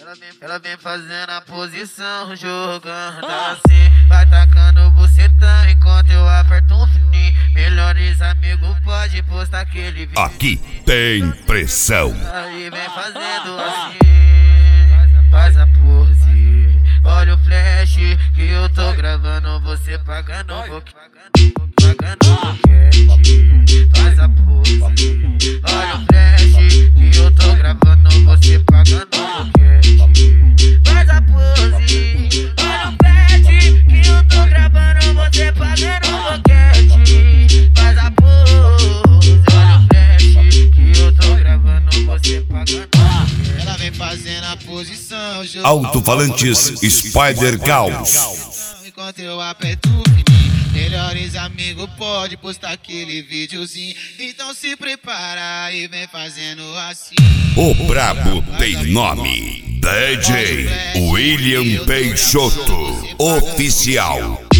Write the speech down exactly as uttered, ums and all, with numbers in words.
Ela vem fazendo a posição, jogando assim. Vai tacando bucetão enquanto eu aperto um fininho. Melhores amigos pode postar aquele vídeo. Aqui tem pressão. Aí vem fazendo assim, faz a pose. Olha o flash que eu tô gravando, você pagando um pouquinho, pagando um boquete. Faz a pose. Olha o flash que eu tô gravando, você pagando um boquete. Faz a pose. Olha o flash que eu tô gravando, você pagando um boquete. Faz a pose. Olha o flash que eu tô gravando, você pagando um boquete. Ela vem fazendo a posição, Alto-falantes Spider Caos. Enquanto eu aperto o fininho, melhores amigos pode postar aquele videozinho. Então se prepara e vem fazendo assim. O brabo tem nome. D J William Peixoto Oficial.